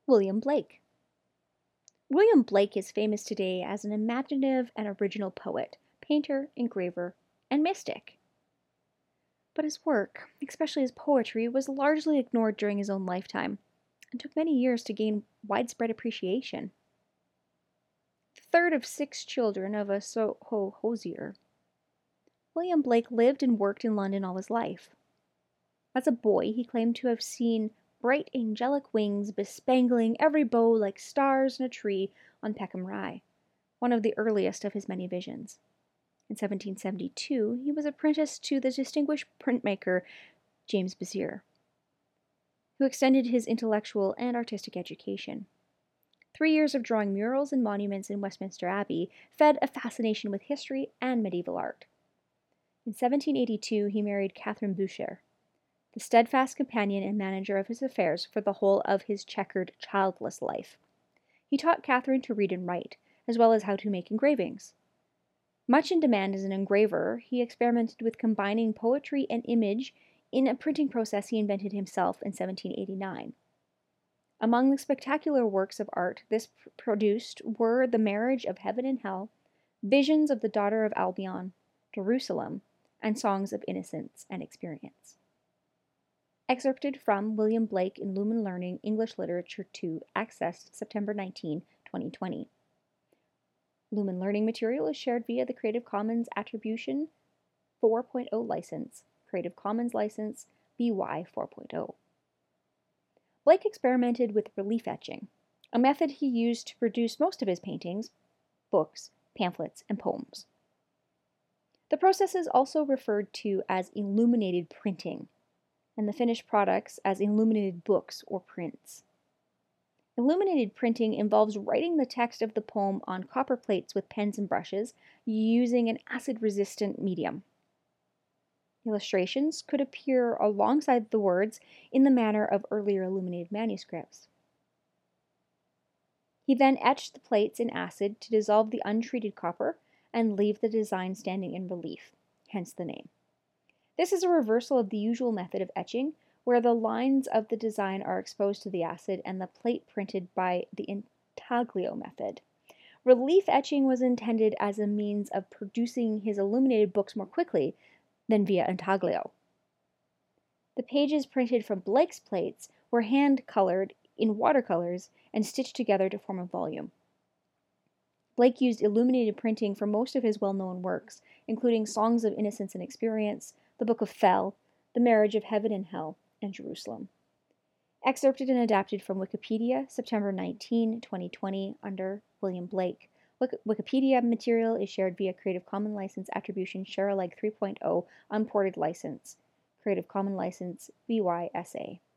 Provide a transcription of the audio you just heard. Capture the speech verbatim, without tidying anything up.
William Blake. William Blake is famous today as an imaginative and original poet, painter, engraver, and mystic. But his work, especially his poetry, was largely ignored during his own lifetime and took many years to gain widespread appreciation. The third of six children of a Soho hosier, William Blake lived and worked in London all his life. As a boy, he claimed to have seen bright angelic wings bespangling every bough like stars in a tree on Peckham Rye, one of the earliest of his many visions. In seventeen seventy-two, he was apprenticed to the distinguished printmaker James Bezier, who extended his intellectual and artistic education. Three years of drawing murals and monuments in Westminster Abbey fed a fascination with history and medieval art. In seventeen eighty-two, he married Catherine Boucher, the steadfast companion and manager of his affairs for the whole of his checkered, childless life. He taught Catherine to read and write, as well as how to make engravings. Much in demand as an engraver, he experimented with combining poetry and image in a printing process he invented himself in seventeen eighty-nine. Among the spectacular works of art this pr- produced were The Marriage of Heaven and Hell, Visions of the Daughter of Albion, Jerusalem, and Songs of Innocence and Experience. Excerpted from William Blake in Lumen Learning English Literature two, accessed September nineteenth, twenty twenty. Lumen Learning material is shared via the Creative Commons Attribution four point oh license, Creative Commons license B Y four point oh. Blake experimented with relief etching, a method he used to produce most of his paintings, books, pamphlets, and poems. The process is also referred to as illuminated printing, and the finished products as illuminated books or prints. Illuminated printing involves writing the text of the poem on copper plates with pens and brushes using an acid-resistant medium. Illustrations could appear alongside the words in the manner of earlier illuminated manuscripts. He then etched the plates in acid to dissolve the untreated copper and leave the design standing in relief, hence the name. This is a reversal of the usual method of etching, where the lines of the design are exposed to the acid and the plate printed by the intaglio method. Relief etching was intended as a means of producing his illuminated books more quickly than via intaglio. The pages printed from Blake's plates were hand-colored in watercolors and stitched together to form a volume. Blake used illuminated printing for most of his well-known works, including Songs of Innocence and Experience, The Book of Thel, The Marriage of Heaven and Hell, and Jerusalem. Excerpted and adapted from Wikipedia, September nineteenth, twenty twenty, under William Blake. Wikipedia material is shared via Creative Commons License Attribution Share Alike three point oh Unported License, Creative Commons License B Y S A.